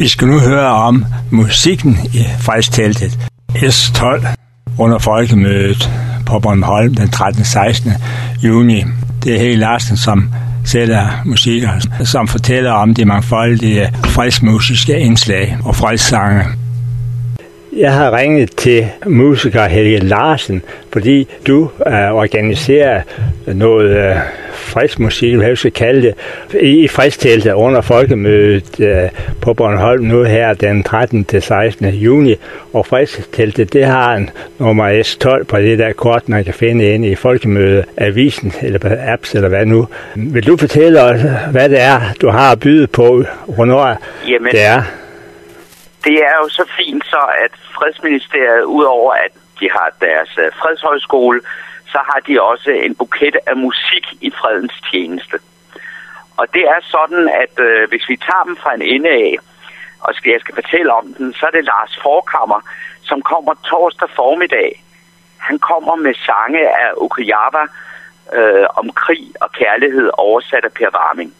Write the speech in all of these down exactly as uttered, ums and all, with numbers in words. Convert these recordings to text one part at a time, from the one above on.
Vi skal nu høre om musikken i fredsteltet S tolv under folkemødet på Bornholm den trettende til sekstende juni. Det er Helge Larsen, som sætter musikere, som fortæller om de mangfoldige fredsmusiske indslag og fredssange. Jeg har ringet til musiker Helge Larsen, fordi du uh, organiserer noget uh, fredsmusik, hvad jeg skal kalde det, i fredsteltet under folkemødet uh, på Bornholm nu her den trettende til sekstende juni. Og fredsteltet, det har en nummer S tolv på det der kort, man kan finde inde i folkemødeavisen eller apps eller hvad nu. Vil du fortælle os, hvad det er, du har at byde på, hvornår Jamen. det er? Det er jo så fint så, at Fredsministeriet, udover at de har deres uh, fredshøjskole, så har de også en buket af musik i fredens tjeneste. Og det er sådan, at uh, hvis vi tager dem fra en ende af, og skal, jeg skal fortælle om den, så er det Lars Forkammer, som kommer torsdag formiddag. Han kommer med sange af Okuyama uh, om krig og kærlighed, oversat af Per Warming.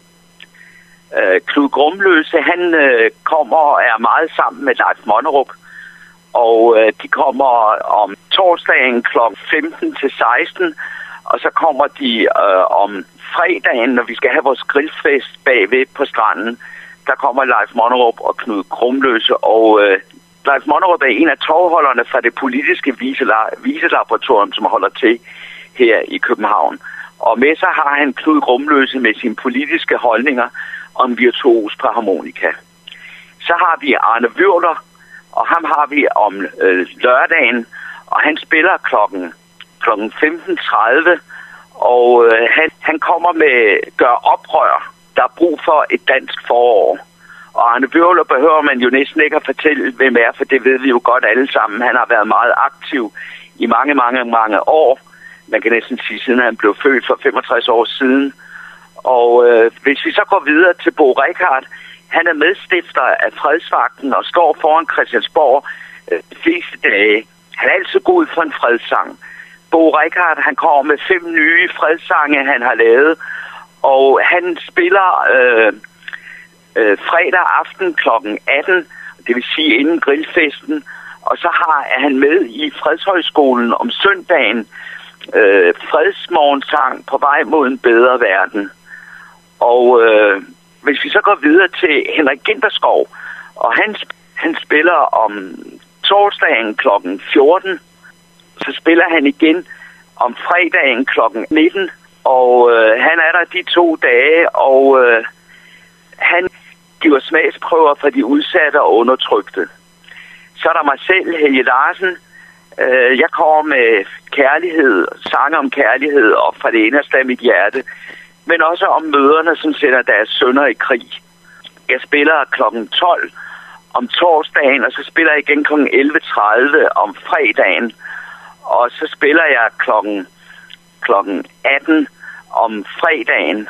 Uh, Knud Grumløse, han uh, kommer og er meget sammen med Leif Monnerup, og uh, de kommer om torsdagen klokken femten til seksten, og så kommer de uh, om fredagen, når vi skal have vores grillfest bagved på stranden. Der kommer Leif Monnerup og Knud Grumløse, og uh, Leif Monnerup er en af tovholderne fra det politiske viselaboratorium, som holder til her i København. Og med sig har han Knud Grumløse med sine politiske holdninger om virtuos på harmonika. Så har vi Arne Wøvler, og ham har vi om øh, lørdagen, og han spiller klokken, klokken femten tredive, og øh, han, han kommer med Gør oprør. Der er brug for et dansk forår. Og Arne Wøvler behøver man jo næsten ikke at fortælle, hvem er, for det ved vi jo godt alle sammen. Han har været meget aktiv i mange, mange, mange år. Man kan næsten sige, siden han blev født for femogtres år siden. Og øh, hvis vi så går videre til Bo Richardt, han er medstifter af Fredsvagten og står foran Christiansborg øh, de fleste dage. Han er altid god for en fredssang. Bo Richardt, han kommer med fem nye fredssange, han har lavet, og han spiller øh, øh, fredag aften klokken atten, det vil sige inden grillfesten, og så har han med i Fredshøjskolen om søndagen øh, fredsmorgensang på vej mod en bedre verden. Og øh, hvis vi så går videre til Henrik Ginterskov, og han, han spiller om torsdagen klokken fjorten, så spiller han igen om fredagen klokken nitten, og øh, han er der de to dage, og øh, han giver smagsprøver for de udsatte og undertrykte. Så er der mig selv, Helge Larsen. Øh, jeg kommer med kærlighed, sange om kærlighed og fra det inderste af mit hjerte, men også om møderne, som sender deres sønner i krig. Jeg spiller klokken tolv om torsdagen, og så spiller jeg igen klokken elleve tredive om fredagen, og så spiller jeg klokken, klokken atten om fredagen.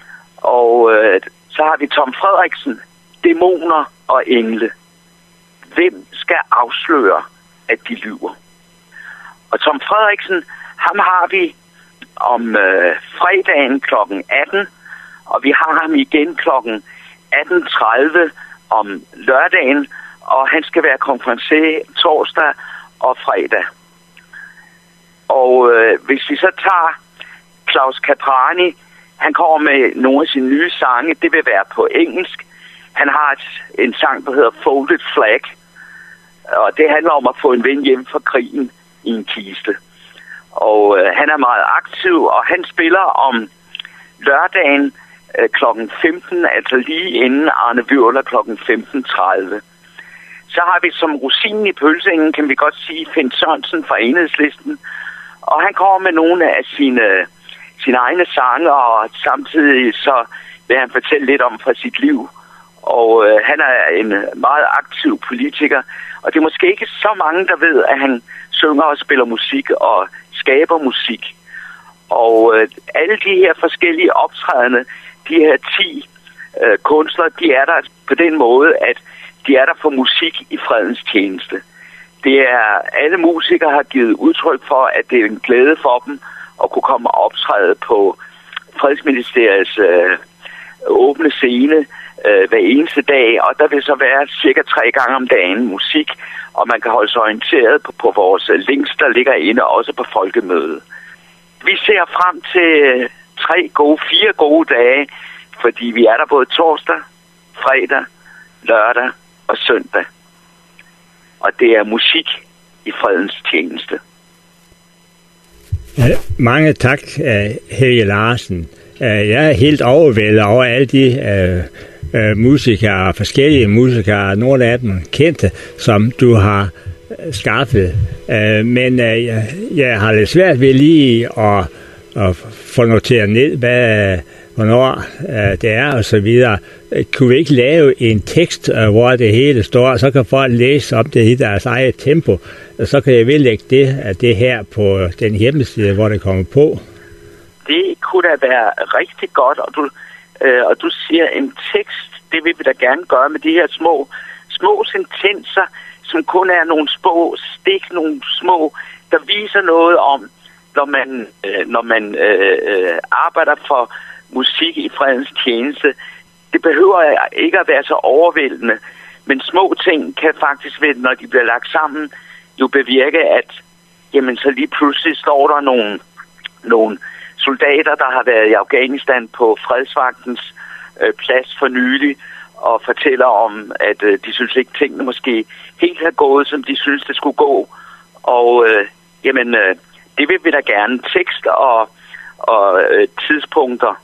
Og øh, så har vi Tom Frederiksen, Dæmoner og engle. Hvem skal afsløre, at de lyver? Og Tom Frederiksen, ham har vi om øh, fredagen klokken atten, og vi har ham igen klokken atten tredive om lørdagen, og han skal være konferencier torsdag og fredag. Og øh, hvis vi så tager Klaus Caprani, han kommer med nogle af sine nye sange, det vil være på engelsk. Han har et, en sang, der hedder Folded Flag, og det handler om at få en ven hjem fra krigen i en kiste. Og øh, han er meget aktiv, og han spiller om lørdagen øh, klokken femten, altså lige inden Arne Wøvler klokken femten tredive. Så har vi som rosinen i pølseenden, kan vi godt sige, Finn Sørensen fra Enhedslisten, og han kommer med nogle af sine, sine egne sange, og samtidig så vil han fortælle lidt om fra sit liv. Og øh, han er en meget aktiv politiker, og det er måske ikke så mange, der ved, at han synger og spiller musik og skaber musik. Og øh, alle de her forskellige optrædende, de her ti øh, kunstnere, de er der på den måde, at de er der for musik i fredens tjeneste. Det er, alle musikere har givet udtryk for, at det er en glæde for dem at kunne komme og optræde på Fredsministeriets øh, åbne scene øh, hver eneste dag, og der vil så være cirka tre gange om dagen musik, og man kan holde sig orienteret på, på vores links, der ligger inde, også på folkemødet. Vi ser frem til tre gode, fire gode dage, fordi vi er der både torsdag, fredag, lørdag og søndag. Og det er musik i fredens tjeneste. Ja, mange tak, Helge Larsen. Jeg er helt overvældet over alle de uh, uh, musikere, forskellige musikere, nogle af dem kendte, som du har skaffet. Uh, men uh, jeg, jeg har lidt svært ved lige at, at få noteret ned, hvad, hvornår uh, det er og så videre. Kunne vi ikke lave en tekst, uh, hvor det hele står, så kan folk læse om det i deres eget tempo, og så kan jeg vel lægge det, det her på den hjemmeside, hvor det kommer på. Det kunne da være rigtig godt, og du, øh, og du siger en tekst, det vil vi da gerne gøre med de her små, små sentenser, som kun er nogle små stik, nogle små, der viser noget om, når man, øh, når man øh, arbejder for musik i fredens tjeneste. Det behøver ikke at være så overvældende, men små ting kan faktisk, når de bliver lagt sammen, jo bevirke, at jamen, så lige pludselig står der nogle, nogle soldater, der har været i Afghanistan på fredsvagtens øh, plads for nylig, og fortæller om, at øh, de synes ikke, tingene måske helt har gået, som de synes, det skulle gå. Og øh, jamen, øh, det vil vi da gerne. Tekst og, og øh, tidspunkter.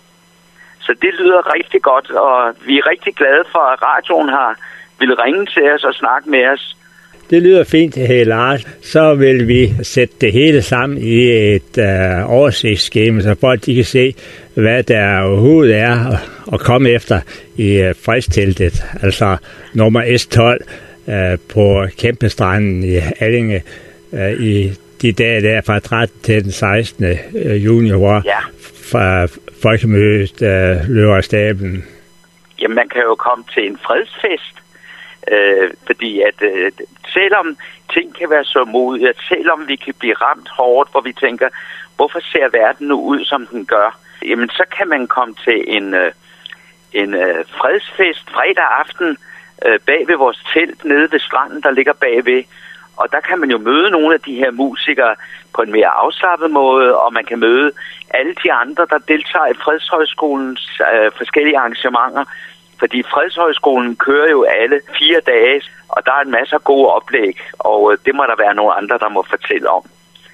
Så det lyder rigtig godt, og vi er rigtig glade for, at radioen har ville ringe til os og snakke med os. Det lyder fint, Helge Larsen. Så vil vi sætte det hele sammen i et øh, oversigtsskema, så folk de kan se, hvad der overhovedet er at komme efter i øh, fredsteltet. Altså nummer S tolv øh, på Kæmpestranden i Allinge øh, i de dage der fra trettende til den sekstende juni, hvor ja. fra folkemødet øh, løber af stablen. Jamen, man kan jo komme til en fredsfest. Øh, fordi at øh, selvom ting kan være så modige, at selvom vi kan blive ramt hårdt, hvor vi tænker, hvorfor ser verden nu ud, som den gør, jamen så kan man komme til en, øh, en øh, fredsfest fredag aften øh, bag ved vores telt nede ved stranden, der ligger bagved. Og der kan man jo møde nogle af de her musikere på en mere afslappet måde, og man kan møde alle de andre, der deltager i Fredshøjskolens øh, forskellige arrangementer. Fordi Fredshøjskolen kører jo alle fire dage, og der er en masse gode oplæg, og det må der være nogle andre, der må fortælle om.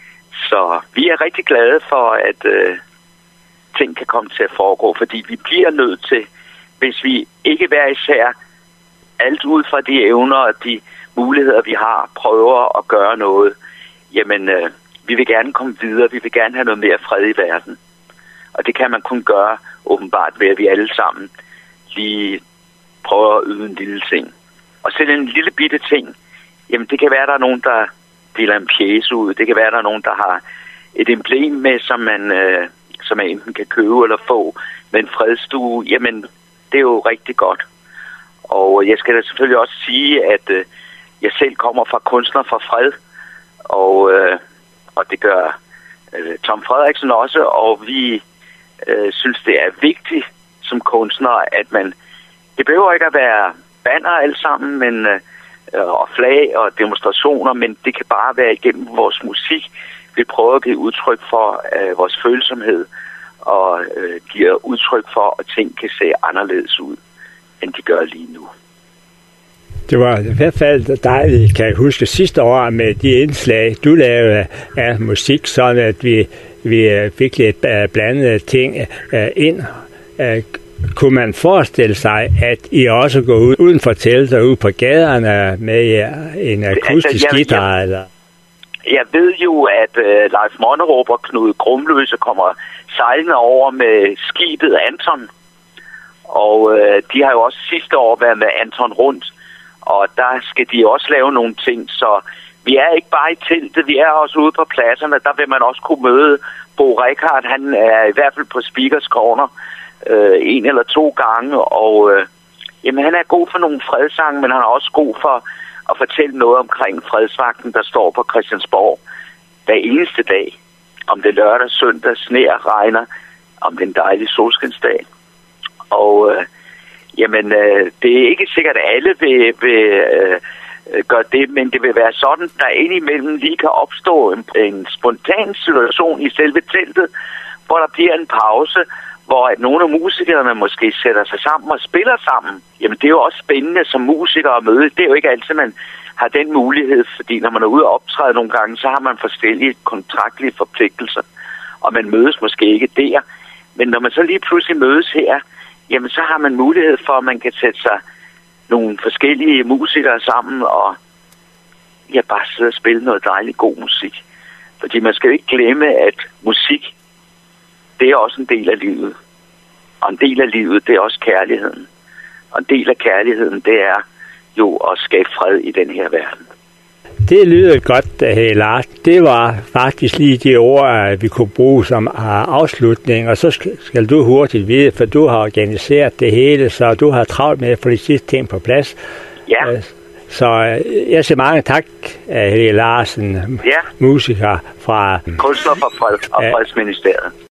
Så vi er rigtig glade for, at øh, ting kan komme til at foregå, fordi vi bliver nødt til, hvis vi ikke hver især alt ud fra de evner og de muligheder, vi har, prøver at gøre noget, jamen øh, vi vil gerne komme videre, vi vil gerne have noget mere fred i verden. Og det kan man kun gøre åbenbart ved, at vi alle sammen lige prøver at yde en lille ting. Og selv en lille bitte ting, jamen det kan være, der er nogen, der deler en pjece ud. Det kan være, der er nogen, der har et emblem med, som man, øh, som man enten kan købe eller få med en fredstue. Jamen, det er jo rigtig godt. Og jeg skal da selvfølgelig også sige, at øh, jeg selv kommer fra Kunstner for Fred. Og, øh, og det gør øh, Tom Frederiksen også. Og vi øh, synes, det er vigtigt som kunstnere, at man, det behøver ikke at være banner alle sammen, men, øh, og flag og demonstrationer, men det kan bare være igennem vores musik. Vi prøver at give udtryk for øh, vores følsomhed, og øh, giver udtryk for, at ting kan se anderledes ud, end de gør lige nu. Det var i hvert fald dejligt, kan jeg huske, sidste år med de indslag, du lavede af musik, sådan at vi, vi fik lidt blandede ting ind. Kunne man forestille sig, at I også går ud uden for teltet og ud på gaderne med en akustisk altså, jeg, guitar? Jeg, eller? jeg ved jo, at uh, Leif Monnerup og Knud Grumløse kommer sejlende over med skibet Anton. Og uh, de har jo også sidste år været med Anton rundt. Og der skal de også lave nogle ting. Så vi er ikke bare i teltet, vi er også ude på pladserne. Der vil man også kunne møde Bo Richard. Han er i hvert fald på Speakers Corner øh, en eller to gange. Og øh, jamen, han er god for nogle fredssange, men han er også god for at fortælle noget omkring fredsvagten, der står på Christiansborg hver eneste dag. Om det er lørdag, søndag, sne og regner, om det er en dejlig solskinsdag. Og øh, Jamen, øh, det er ikke sikkert, at alle vil, vil øh, gøre det, men det vil være sådan, at der indimellem lige kan opstå en, en spontan situation i selve teltet, hvor der bliver en pause, hvor at nogle af musikerne måske sætter sig sammen og spiller sammen. Jamen, det er jo også spændende som musikere at møde. Det er jo ikke altid, man har den mulighed, fordi når man er ude og optræde nogle gange, så har man forskellige kontraktlige forpligtelser, og man mødes måske ikke der. Men når man så lige pludselig mødes her, jamen så har man mulighed for, at man kan sætte sig nogle forskellige musikere sammen og ja, bare sidde og spille noget dejligt god musik. Fordi man skal jo ikke glemme, at musik, det er også en del af livet. Og en del af livet, det er også kærligheden. Og en del af kærligheden, det er jo at skabe fred i den her verden. Det lyder godt, hey Lars. Det var faktisk lige de ord, vi kunne bruge som afslutning, og så skal du hurtigt vide, for du har organiseret det hele, så du har travlt med at få de sidste ting på plads. Ja. Så jeg siger mange tak, Helge Larsen, ja. musiker fra Kunstner fra Fred og Fredsministeriet.